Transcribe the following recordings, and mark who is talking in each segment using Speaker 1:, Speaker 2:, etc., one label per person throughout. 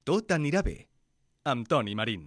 Speaker 1: Tot anirà bé, amb Toni Marín.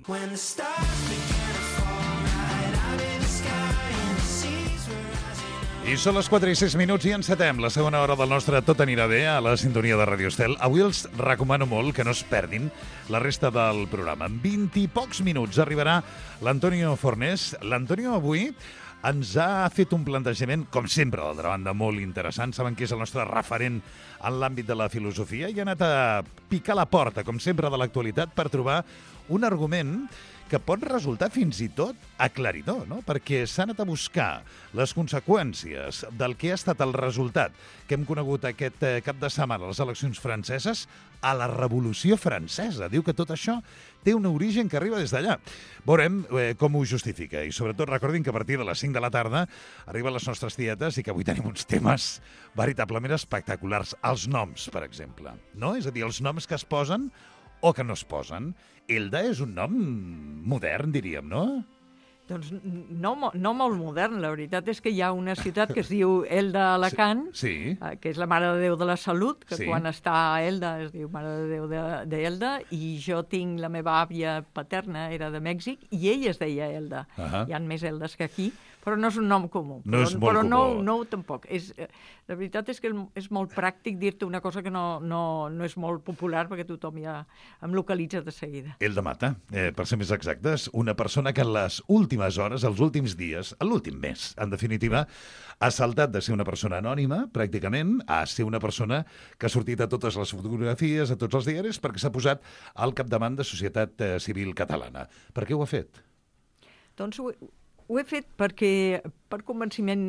Speaker 2: I són les 4 i 6 minuts i encetem la segona hora del nostre Tot anirà bé a la sintonia de Radio Estel. Avui els recomano molt que no es perdin la resta del programa. En 20 i pocs minuts arribarà l'Antonio Fornés. L'Antonio avui ens ha fet un plantejament, com sempre, d'altra banda, molt interessant. Saben que és el nostre referent en l'àmbit de la filosofia i ha anat a picar la porta, com sempre, de l'actualitat per trobar un argument que pot resultar fins i tot aclaridor, no? Perquè s'ha anat a buscar les conseqüències del que ha estat el resultat que hem conegut aquest cap de setmana a les eleccions franceses a la Revolució Francesa. Diu que tot això té un origen que arriba des d'allà. Veurem com ho justifica i sobretot recordin que a partir de les 5 de la tarda arriben les nostres tietes i que avui tenim uns temes veritablement espectaculars. Els noms, per exemple, no? És a dir, els noms que es posen o que no es posen. Elda és un nom modern, diríem, no?
Speaker 3: Doncs no molt modern. La veritat és que hi ha una ciutat que es diu Elda Alacant,
Speaker 2: Sí.
Speaker 3: Que és la Mare de Déu de la Salut, que
Speaker 2: Sí.
Speaker 3: quan està a Elda es diu Mare de Déu d'Elda, i jo tinc la meva àvia paterna, era de Mèxic, i ella es deia Elda.
Speaker 2: Ahà.
Speaker 3: Hi ha més Eldes que aquí, però no és un nom comú.
Speaker 2: No és molt comú.
Speaker 3: Però no tampoc. La veritat és que és molt pràctic dir-te una cosa que no és molt popular, perquè tothom ja em localitza de seguida.
Speaker 2: Elda Mata, per ser més exactes, una persona que en les últimes hores, els últims dies, l'últim mes, en definitiva, ha saltat de ser una persona anònima, pràcticament, a ser una persona que ha sortit a totes les fotografies, a tots els diaris, perquè s'ha posat al capdavant de Societat Civil Catalana. Per què ho ha fet?
Speaker 3: Doncs ho he fet perquè, per convenciment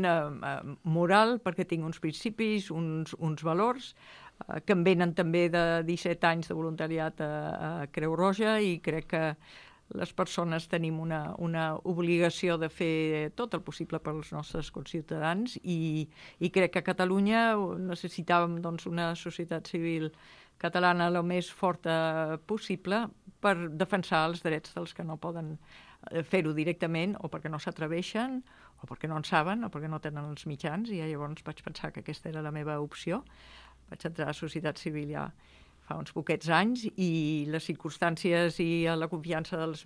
Speaker 3: moral, perquè tinc uns principis, uns valors, que em venen també de 17 anys de voluntariat a Creu Roja, i crec que les persones tenim una obligació de fer tot el possible pels nostres conciutadans, i crec que a Catalunya necessitàvem doncs, una societat civil catalana el més forta possible per defensar els drets dels que no poden fer-ho directament, o perquè no s'atreveixen, o perquè no en saben, o perquè no tenen els mitjans, i llavors vaig pensar que aquesta era la meva opció. Vaig entrar a la societat civil ja fa uns poquets anys, i les circumstàncies i la confiança dels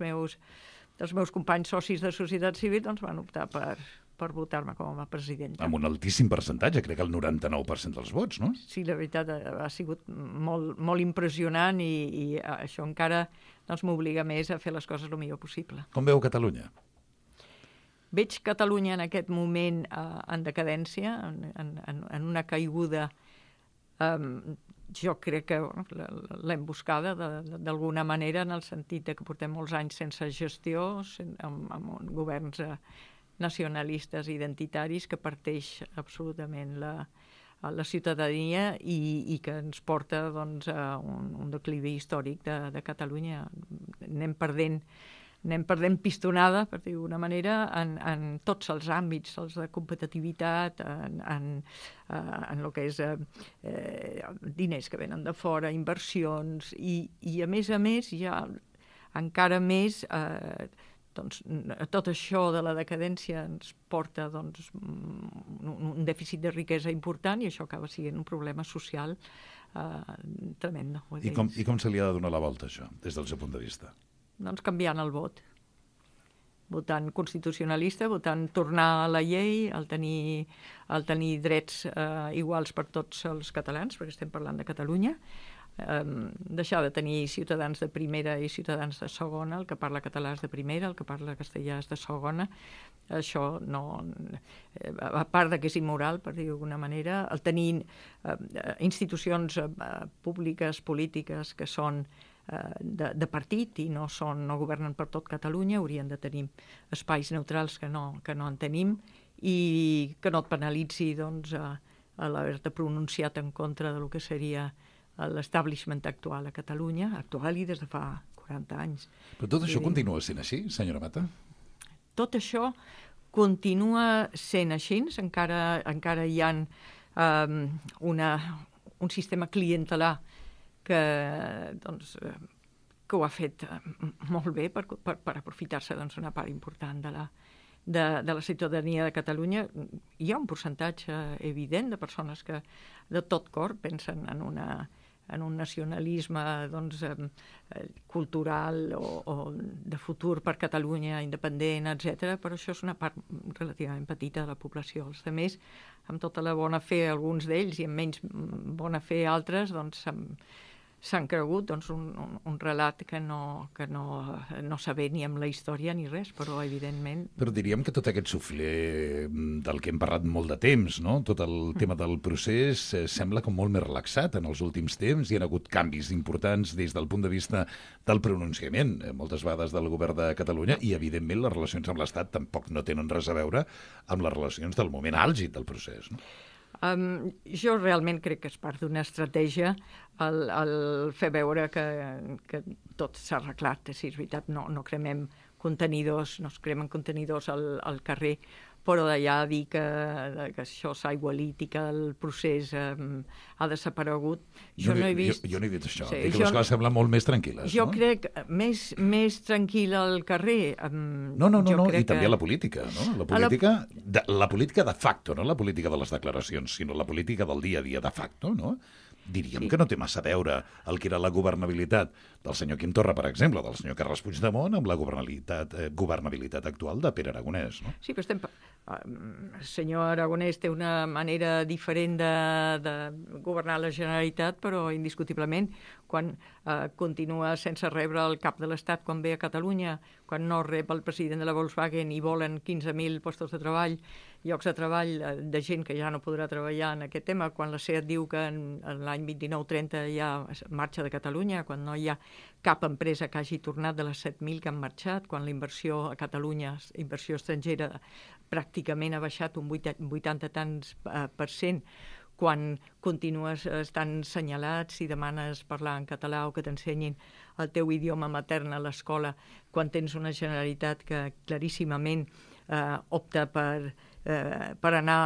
Speaker 3: meus companys socis de societat civil doncs van optar per votar-me com a presidenta.
Speaker 2: Amb un altíssim percentatge, crec que el 99% dels vots, no?
Speaker 3: Sí, la veritat ha sigut molt impressionant, i això encara doncs, m'obliga més a fer les coses el millor possible.
Speaker 2: Com veu Catalunya?
Speaker 3: Veig Catalunya en aquest moment en decadència, en una caiguda. Jo crec que l'hem buscada d'alguna manera, en el sentit que portem molts anys sense gestió, amb governs nacionalistes identitaris, que parteix absolutament la ciutadania, i que ens porta doncs, a un declivi històric de Catalunya. Anem perdent pistonada, per dir-ho d'una manera, en tots els àmbits, els de competitivitat, en el que és diners que venen de fora, inversions, i a més hi ha encara més. Doncs, tot això de la decadència ens porta doncs, un dèficit de riquesa important, i això acaba sent un problema social tremendo.
Speaker 2: I com se li ha de donar la volta, això, des del seu punt de vista?
Speaker 3: Doncs canviant el vot. Votant constitucionalista, votant tornar a la llei, el tenir drets iguals per tots els catalans, perquè estem parlant de Catalunya, deixar de tenir ciutadans de primera i ciutadans de segona, el que parla català és de primera, el que parla castellà és de segona. Això no, a part de que és immoral, per dir-ho d'alguna manera, el tenir institucions públiques, polítiques, que són de partit i no governen per tot Catalunya, haurien de tenir espais neutrals que no en tenim, i que no et penalitzi doncs, l'haver-te pronunciat en contra del que seria l'establishment actual a Catalunya, actual i des de fa 40 anys.
Speaker 2: Però tot això continua sent així, senyora Mata?
Speaker 3: Tot això continua sent així, encara hi ha un sistema clientelar que ho ha fet molt bé per aprofitar-se d'una part important de la ciutadania de Catalunya. Hi ha un percentatge evident de persones que de tot cor pensen en en un nacionalisme doncs, cultural o de futur per Catalunya, independent, etc. Però això és una part relativament petita de la població. Els altres, amb tota la bona fe, alguns d'ells, i amb menys bona fe altres, doncs s'han cregut doncs, un relat que no saber ni amb la història ni res, però evidentment...
Speaker 2: Però diríem que tot aquest suflé del que hem parlat molt de temps, no? Tot el tema del procés sembla com molt més relaxat en els últims temps. Hi ha hagut canvis importants des del punt de vista del pronunciament, moltes vegades del govern de Catalunya, i evidentment les relacions amb l'Estat tampoc no tenen res a veure amb les relacions del moment àlgid del procés, no?
Speaker 3: Jo realment crec que és part d'una estratègia el fer veure que tot s'ha arreglat. Si és veritat, no cremem contenidors, no es cremen contenidors al carrer, però d'allà dir que això s'ha aigualit i que el procés ha desaparegut, jo no he vist...
Speaker 2: Jo no he dit això, dic que les coses semblen molt més tranquil·les.
Speaker 3: Jo crec més tranquil al carrer.
Speaker 2: No, i també a la política, no? La política de facto, no la política de les declaracions, sinó la política del dia a dia de facto, no? Diríem que no té massa a veure el que era la governabilitat del senyor Quim Torra, per exemple, del senyor Carles Puigdemont, amb la governabilitat actual de Pere Aragonès, no?
Speaker 3: Sí, però el senyor Aragonès té una manera diferent de governar la Generalitat, però indiscutiblement quan continua sense rebre el cap de l'Estat quan ve a Catalunya, quan no rep el president de la Volkswagen i volen 15.000 postos de treball, llocs de treball de gent que ja no podrà treballar en aquest tema, quan la SEAT diu que en l'any 29-30 hi ha marxa de Catalunya, quan no hi ha cap empresa que hagi tornat de les 7.000 que han marxat, quan la inversió a Catalunya, inversió estrangera, pràcticament ha baixat un 80 tants %, quan continues estant senyalat si demanes parlar en català o que t'ensenyin el teu idioma matern a l'escola, quan tens una Generalitat que claríssimament opta per anar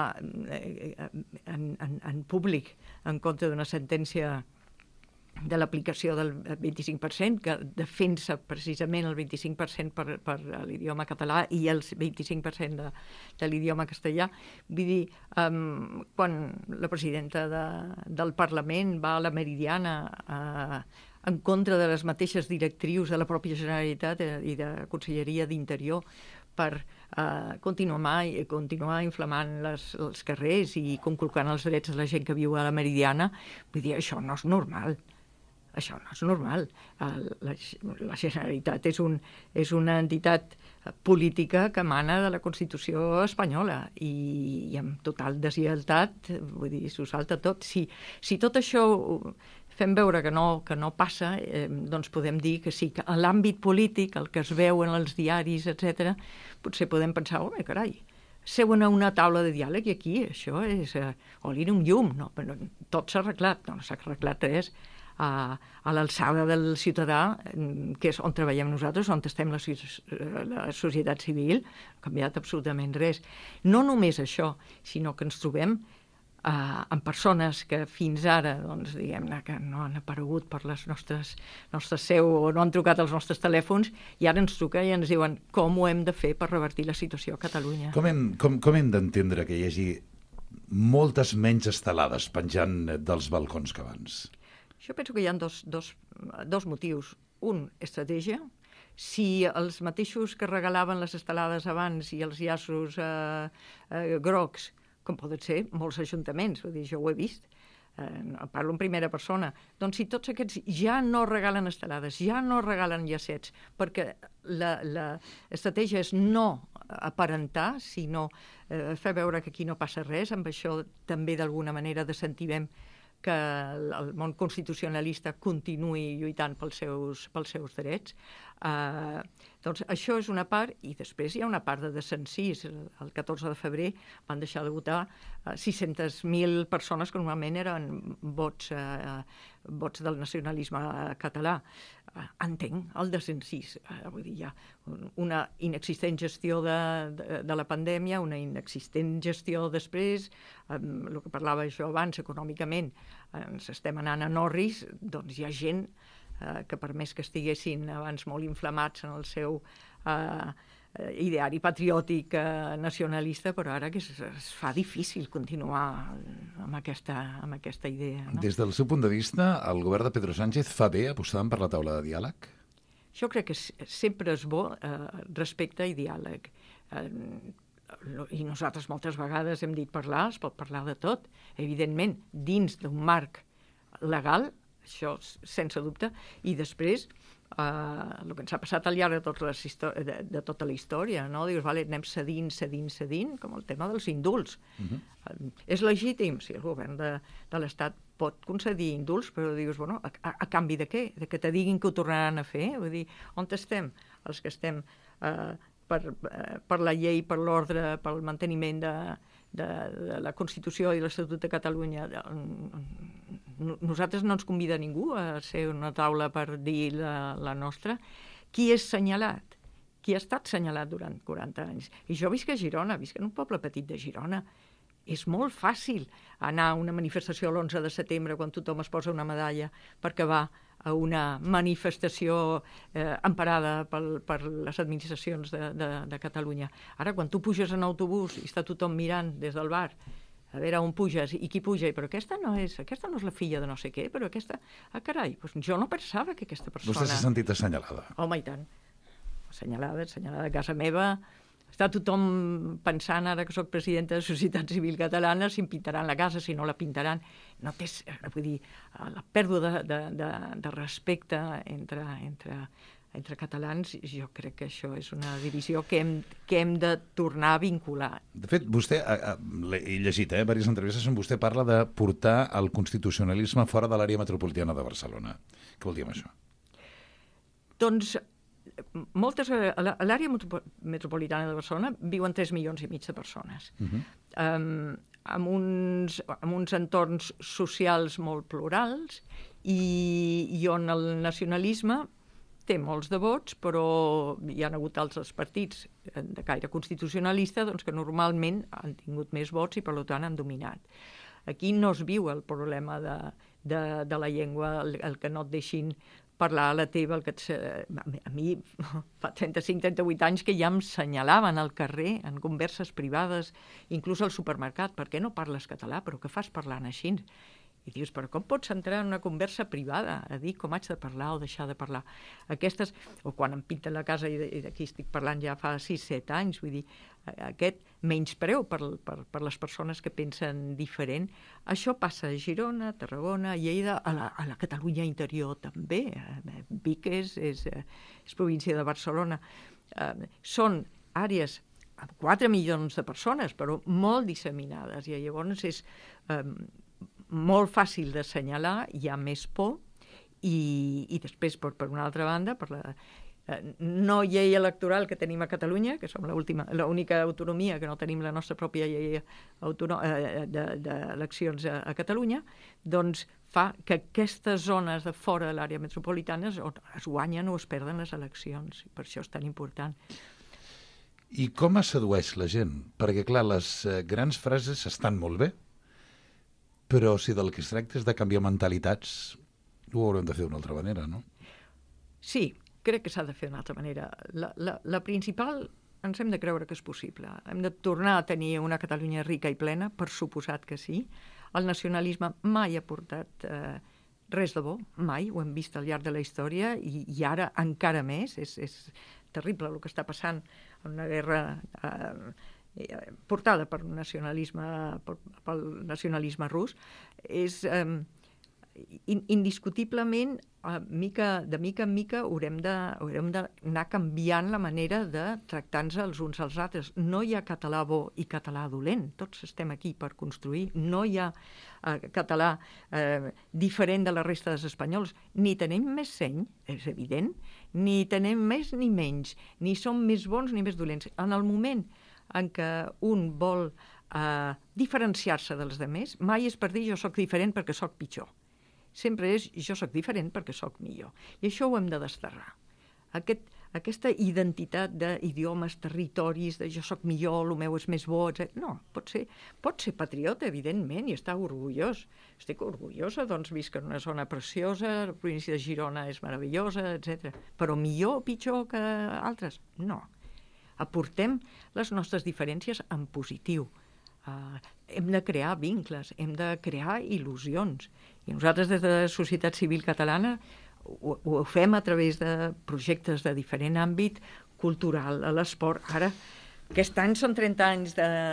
Speaker 3: en públic en contra d'una sentència de l'aplicació del 25%, que defensa precisament el 25% per l'idioma català i el 25% de l'idioma castellà. Vull dir, quan la presidenta del Parlament va a la Meridiana en contra de les mateixes directrius de la pròpia Generalitat i de Conselleria d'Interior per continuar inflamant els carrers i conculcant els drets de la gent que viu a la Meridiana, vull dir, això no és normal. Això no és normal. La Generalitat és una entitat política que emana de la Constitució espanyola i amb total deslleialtat, vull dir, s'ho salta tot. Si tot això fem veure que no passa, doncs podem dir que sí, que a l'àmbit polític, el que es veu en els diaris, etc., potser podem pensar, home, carai, seuen a una taula de diàleg i aquí això és oli en un llum, no? Però tot s'ha arreglat, no s'ha arreglat res. A l'alçada del ciutadà, que és on treballem nosaltres, on estem la societat civil, no ha canviat absolutament res. No només això, sinó que ens trobem amb persones que fins ara, doncs, diguem-ne, que no han aparegut per les nostres seu o no han trucat als nostres telèfons, i ara ens truca i ens diuen com ho hem de fer per revertir la situació a Catalunya.
Speaker 2: Com hem d'entendre que hi hagi moltes menys estelades penjant dels balcons que abans?
Speaker 3: Jo penso que hi ha dos motius. Un, estratègia. Si els mateixos que regalaven les estelades abans i els llaços grocs, com poden ser molts ajuntaments, vull dir, jo ho he vist, parlo en primera persona, doncs si tots aquests ja no regalen estelades, ja no regalen llacets, perquè l'estratègia és no aparentar, sinó fer veure que aquí no passa res, amb això també d'alguna manera desincentivem que el món constitucionalista continuï lluitant pels seus drets. Doncs això és una part, i després hi ha una part de desencís. El 14 de febrer van deixar de votar 600.000 persones que normalment eren vots del nacionalisme català. Entenc el desencís. Vull dir, hi ha una inexistent gestió de la pandèmia, una inexistent gestió després, el que parlava jo abans, econòmicament, ens estem anant a Norris, doncs hi ha gent que per més que estiguessin abans molt inflamats en el seu ideari patriòtic nacionalista, però ara que es fa difícil continuar amb aquesta idea. No?
Speaker 2: Des del seu punt de vista, el govern de Pedro Sánchez fa bé apostant per la taula de diàleg?
Speaker 3: Jo crec que sempre és bo respecte i diàleg. I nosaltres moltes vegades hem dit parlar, es pot parlar de tot, evidentment, dins d'un marc legal, això sense dubte, i després el que ens ha passat al llarg de tota la història, no? Dius, vale, anem cedint, com el tema dels indults. És legítim, si el govern de l'Estat pot concedir indults, però dius, bueno, a canvi de què? De que te diguin que ho tornaran a fer? Vull dir, on estem? Els que estem per la llei, per l'ordre, pel manteniment de la Constitució i l'Estatut de Catalunya. Nosaltres no ens convida ningú a ser una taula per dir la nostra. Qui és senyalat? Qui ha estat senyalat durant 40 anys? I jo visc a Girona, visc en un poble petit de Girona. És molt fàcil anar a una manifestació l'11 de setembre quan tothom es posa una medalla perquè va a una manifestació emparada per les administracions de Catalunya. Ara, quan tu puges en autobús i està tothom mirant des del bar, a veure on puges i qui puja, però aquesta no és la filla de no sé què, però aquesta... carai, doncs jo no pensava que aquesta persona...
Speaker 2: Vostè s'ha sentit assenyalada?
Speaker 3: Home, i tant. Assenyalada a casa meva. Està tothom pensant, ara que soc presidenta de Societat Civil Catalana, si em pintaran la casa, si no la pintaran. No té, vull dir, la pèrdua de respecte entre catalans, jo crec que això és una divisió que hem de tornar a vincular.
Speaker 2: De fet, vostè, he llegit diverses entrevistes on vostè parla de portar el constitucionalisme fora de l'àrea metropolitana de Barcelona. Què vol dir amb això?
Speaker 3: Doncs a l'àrea metropolitana de Barcelona viuen 3,5 milions de persones. Amb uns entorns socials molt plurals i on el nacionalisme té molts de vots, però hi ha hagut altres partits de caire constitucionalista que normalment han tingut més vots i per tant han dominat. Aquí no es viu el problema de la llengua, el que no et deixin parlar a la teva, a mi fa 35-38 anys que ja em senyalaven al carrer, en converses privades, inclús al supermercat, per què no parles català, però què fas parlant així? I dius, però com pots entrar en una conversa privada a dir com haig de parlar o deixar de parlar? O quan em pinten la casa, i d'aquí estic parlant ja fa 6-7 anys, vull dir, aquest menyspreu per les persones que pensen diferent, això passa a Girona, a Tarragona, a Lleida, a la Catalunya interior també. Vic és província de Barcelona. Són àrees amb 4 milions de persones, però molt disseminades, i llavors és molt fàcil d'assenyalar, hi ha més por, i després, per una altra banda, per la no llei electoral que tenim a Catalunya, que som l'única autonomia que no tenim la nostra pròpia llei d'eleccions a Catalunya, doncs fa que aquestes zones de fora de l'àrea metropolitana es guanyen o es perden les eleccions, i per això és tan important.
Speaker 2: I com es sedueix la gent? Perquè, clar, les grans frases estan molt bé, però si del que es tracta és de canviar mentalitats, ho haurem de fer d'una altra manera, no?
Speaker 3: Sí, crec que s'ha de fer d'una altra manera. La principal, ens hem de creure que és possible. Hem de tornar a tenir una Catalunya rica i plena, per suposat que sí. El nacionalisme mai ha portat res de bo, mai, ho hem vist al llarg de la història, i ara encara més. És terrible el que està passant en una guerra portada pel nacionalisme rus. És indiscutiblement, de mica en mica haurem d'anar canviant la manera de tractar-nos els uns als altres. No hi ha català bo i català dolent, tots estem aquí per construir. No hi ha català diferent de la resta dels espanyols. Ni tenim més seny, és evident, ni tenem més ni menys, ni som més bons ni més dolents. En el moment en què un vol diferenciar-se dels altres, mai és per dir jo soc diferent perquè soc pitjor. Sempre és jo soc diferent perquè soc millor. I això ho hem de desterrar. Aquesta identitat d'idiomes, territoris, de jo soc millor, el meu és més bo, etc. No, pot ser patriota, evidentment, i estar orgullós. Estic orgullosa, doncs visc en una zona preciosa, la província de Girona és meravellosa, etc. Però millor o pitjor que altres? No. aportem les nostres diferències en positiu. Hem de crear vincles, hem de crear il·lusions. I nosaltres, des de la societat civil catalana, ho fem a través de projectes de diferent àmbit cultural, a l'esport. Ara, aquest any són 30 anys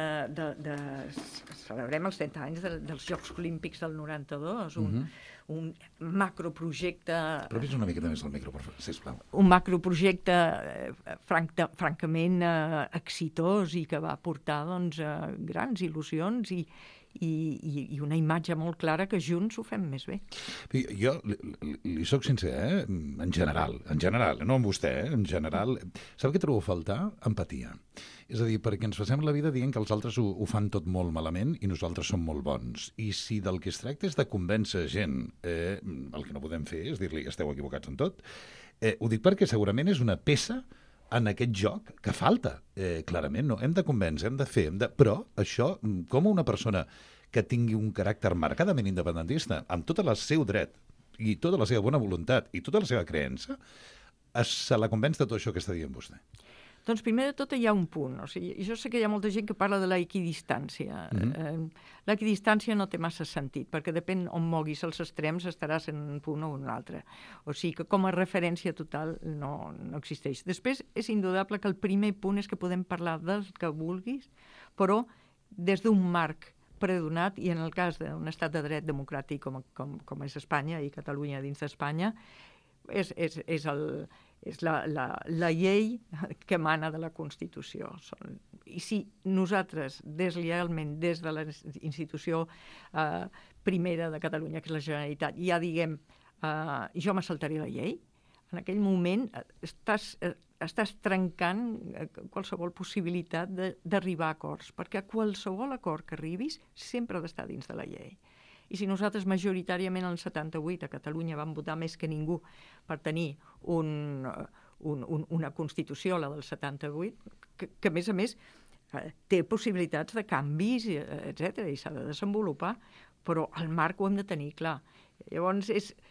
Speaker 3: celebrem els 30 anys dels Jocs Olímpics del 92, un macroprojecte...
Speaker 2: Però vés una miqueta més al micro, sisplau.
Speaker 3: Un macroprojecte francament exitós i que va portar grans il·lusions i una imatge molt clara que junts ho fem més bé.
Speaker 2: Jo li soc sincer, en general, no amb vostè, en general. Sap què trobo a faltar? Empatia. És a dir, perquè ens passem la vida dient que els altres ho fan tot molt malament i nosaltres som molt bons. I si del que es tracta és de convèncer gent, el que no podem fer és dir-li esteu equivocats en tot, ho dic perquè segurament és una peça en aquest joc que falta, clarament. No? Hem de convèncer, hem de fer, però això, com una persona que tingui un caràcter marcadament independentista, amb tot el seu dret i tota la seva bona voluntat i tota la seva creença, se la convenç de tot això que està dient vostè.
Speaker 3: Doncs primer de tot hi ha un punt. O sigui, jo sé que hi ha molta gent que parla de l'equidistància. L'equidistància no té massa sentit, perquè depèn on moguis els extrems estaràs en un punt o un altre. O sigui que com a referència total no existeix. Després és indudable que el primer punt és que podem parlar del que vulguis, però des d'un marc predonat, i en el cas d'un estat de dret democràtic com és Espanya i Catalunya dins d'Espanya, és la llei que emana de la Constitució. I si nosaltres, deslleialment, des de la institució primera de Catalunya, que és la Generalitat, ja diguem, jo me saltaré la llei, en aquell moment estàs trencant qualsevol possibilitat d'arribar a acords, perquè a qualsevol acord que arribis sempre ha d'estar dins de la llei. I si nosaltres majoritàriament en el 78 a Catalunya vam votar més que ningú per tenir una Constitució, la del 78, que a més té possibilitats de canvis, etc., i s'ha de desenvolupar, però el marc ho hem de tenir clar. Llavors,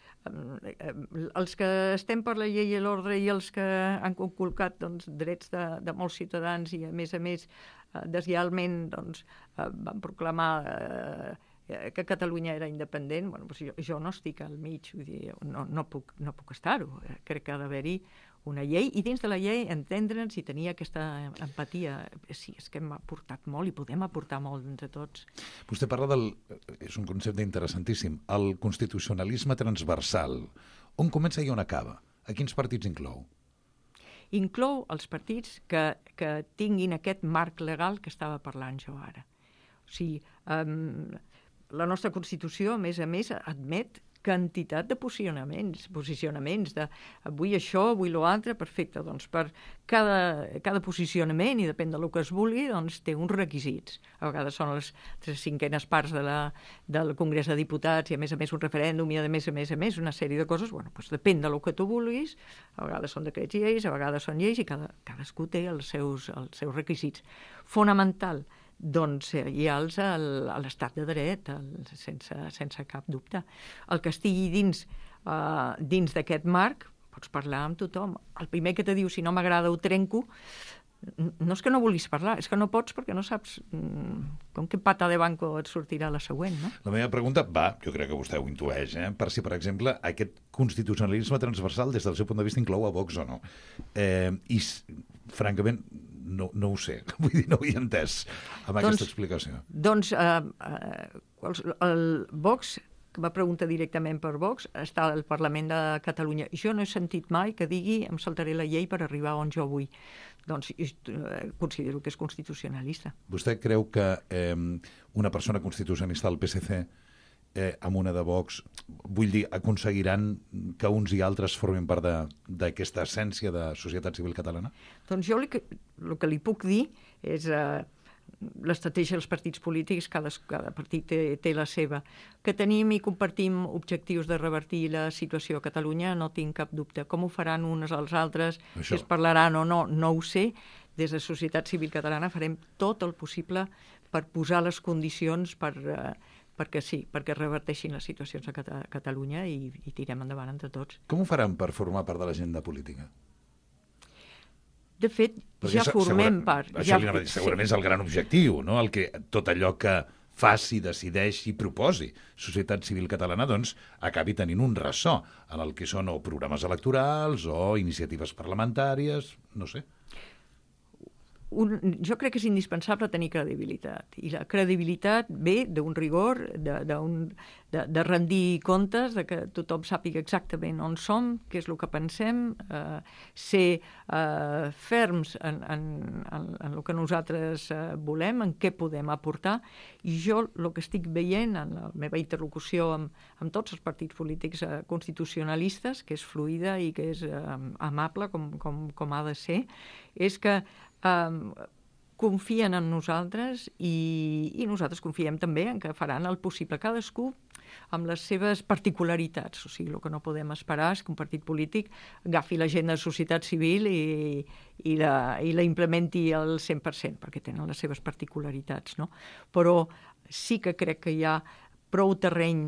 Speaker 3: els que estem per la llei i l'ordre i els que han conculcat drets de molts ciutadans i, a més, deslleialment van proclamar que Catalunya era independent, jo no estic al mig, vull dir, no puc estar-ho. Crec que ha d'haver-hi una llei, i dins de la llei entendre'ns i tenir aquesta empatia. Sí, és que hem aportat molt i podem aportar molt entre tots.
Speaker 2: Vostè parla és un concepte interessantíssim, el constitucionalisme transversal. On comença i on acaba? A quins partits inclou?
Speaker 3: Inclou els partits que tinguin aquest marc legal que estava parlant jo ara. O sigui, la nostra Constitució, a més, admet quantitat de posicionaments de avui això, avui l'altre, perfecte. Doncs per cada posicionament, i depèn del que es vulgui, té uns requisits. A vegades són les 3/5 parts del Congrés de Diputats i, a més, un referèndum i, a més, una sèrie de coses. Doncs depèn del que tu vulguis. A vegades són decrets lleis, a vegades són lleis, i cadascú té els seus requisits. Fonamental, doncs hi ha l'estat de dret, sense cap dubte. El que estigui dins d'aquest marc, pots parlar amb tothom. El primer que te diu, si no m'agrada ho trenco, no és que no vulguis parlar, és que no pots perquè no saps com que pata de banco et sortirà la següent, no?
Speaker 2: La meva pregunta va, jo crec que vostè ho intueix, per si, per exemple, aquest constitucionalisme transversal des del seu punt de vista inclou a Vox o no. I, francament, no ho sé, vull dir, no ho he entès amb aquesta explicació.
Speaker 3: Doncs el Vox, que va preguntar directament per Vox, està al Parlament de Catalunya. Jo no he sentit mai que digui em saltaré la llei per arribar on jo vull. Doncs considero que és constitucionalista.
Speaker 2: Vostè creu que una persona constitucionalista del PSC amb una de Vox, vull dir, aconseguiran que uns i altres formin part d'aquesta essència de societat civil catalana?
Speaker 3: Doncs jo el que li puc dir és l'estratègia dels partits polítics, cada partit té la seva. Que tenim i compartim objectius de revertir la situació a Catalunya, no tinc cap dubte. Com ho faran uns als altres, si es parlaran o no, no ho sé. Des de Societat Civil Catalana farem tot el possible per posar les condicions perquè reverteixin les situacions a Catalunya i tirem endavant entre tots.
Speaker 2: Com ho faran per formar part de l'agenda política?
Speaker 3: De fet, ja formem part.
Speaker 2: Això li anava a dir, segurament és el gran objectiu, no? El que tot allò que faci, decideixi, proposi societat civil catalana, doncs acabi tenint un ressò en el que són o programes electorals o iniciatives parlamentàries, no sé.
Speaker 3: Jo crec que és indispensable tenir credibilitat, i la credibilitat ve d'un rigor, de rendir comptes, de que tothom sàpiga exactament on som, què és el que pensem, ser ferms en el que nosaltres volem, en què podem aportar, i jo el que estic veient en la meva interlocució amb tots els partits polítics constitucionalistes, que és fluida i que és amable, com ha de ser, és que confien en nosaltres i nosaltres confiem també en que faran el possible, cadascú amb les seves particularitats. O sigui, el que no podem esperar és que un partit polític agafi l'agenda de societat civil i la implementi al 100%, perquè tenen les seves particularitats, no? Però sí que crec que hi ha prou terreny,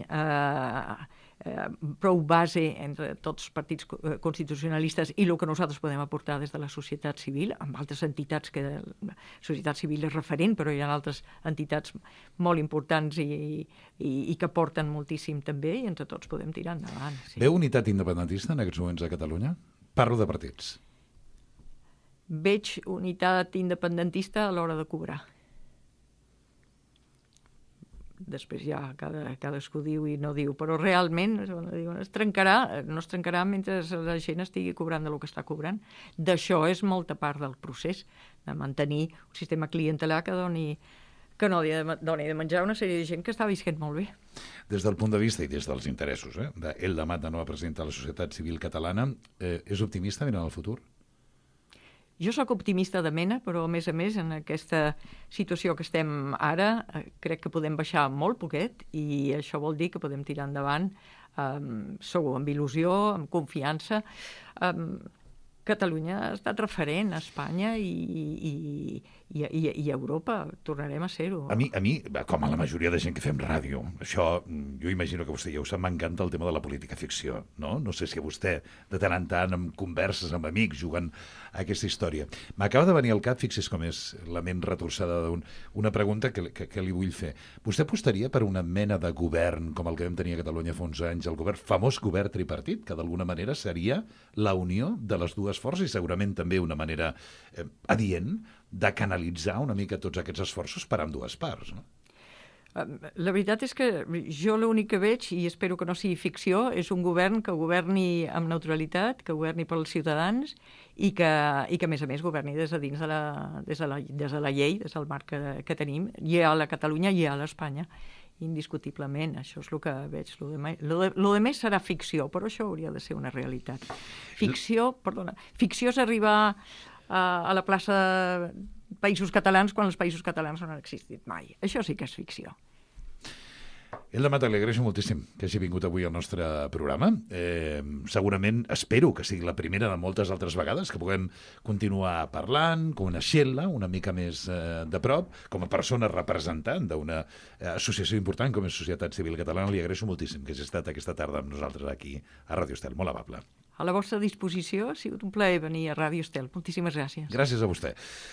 Speaker 3: prou base entre tots els partits constitucionalistes i el que nosaltres podem aportar des de la societat civil, amb altres entitats que la societat civil és referent, però hi ha altres entitats molt importants i que aporten moltíssim també, i entre tots podem tirar endavant. Sí.
Speaker 2: Veu unitat independentista en aquests moments a Catalunya? Parlo de partits.
Speaker 3: Veig unitat independentista a l'hora de cobrar. Després ja cadascú diu i no diu, però realment no es trencarà mentre la gent estigui cobrant del que està cobrant. D'això és molta part del procés, de mantenir un sistema clientelar que doni de menjar una sèrie de gent que està visquent molt bé.
Speaker 2: Des del punt de vista i des dels interessos d'Elda Mata, nova presidenta de la societat civil catalana, és optimista mirant el futur?
Speaker 3: Jo sóc optimista de mena, però a més, en aquesta situació que estem ara, crec que podem baixar molt poquet i això vol dir que podem tirar endavant segur, amb il·lusió, amb confiança. Catalunya ha estat referent a Espanya i a Europa. Tornarem a ser-ho.
Speaker 2: A mi, com a la majoria de gent que fem ràdio, això, jo imagino que vostè ja ho sap, m'encanta el tema de la política ficció, no? No sé si a vostè, de tant en tant, amb converses amb amics, jugant a aquesta història. M'acaba de venir al cap, fixi's com és la ment retorçada d'una pregunta que li vull fer. Vostè apostaria per una mena de govern com el que vam tenir a Catalunya fa uns anys, el famós govern tripartit, que d'alguna manera seria la unió de les dues forces i segurament també una manera adient de canalitzar una mica tots aquests esforços per ambdues parts, no?
Speaker 3: La veritat és que jo l'únic que veig, i espero que no sigui ficció, és un govern que governi amb neutralitat, que governi pels ciutadans i que a més, governi des de dins de la llei, des del marc que tenim, i a la Catalunya i a l'Espanya. Indiscutiblement, això és el que veig. Lo de més serà ficció, però això hauria de ser una realitat. Ficció és arribar a la plaça Països Catalans quan els Països Catalans no han existit mai. Això sí que és ficció.
Speaker 2: Elda Mata, li agraeixo moltíssim que hagi vingut avui al nostre programa. Segurament, espero que sigui la primera de moltes altres vegades, que puguem continuar parlant, coneixent-la una mica més de prop, com a persona representant d'una associació important com és Societat Civil Catalana. Li agraeixo moltíssim que hagi estat aquesta tarda amb nosaltres aquí a Ràdio Estel. Molt amable.
Speaker 3: A la vostra disposició, ha sigut un plaer venir a Ràdio Estel. Moltíssimes gràcies.
Speaker 2: Gràcies a vostè.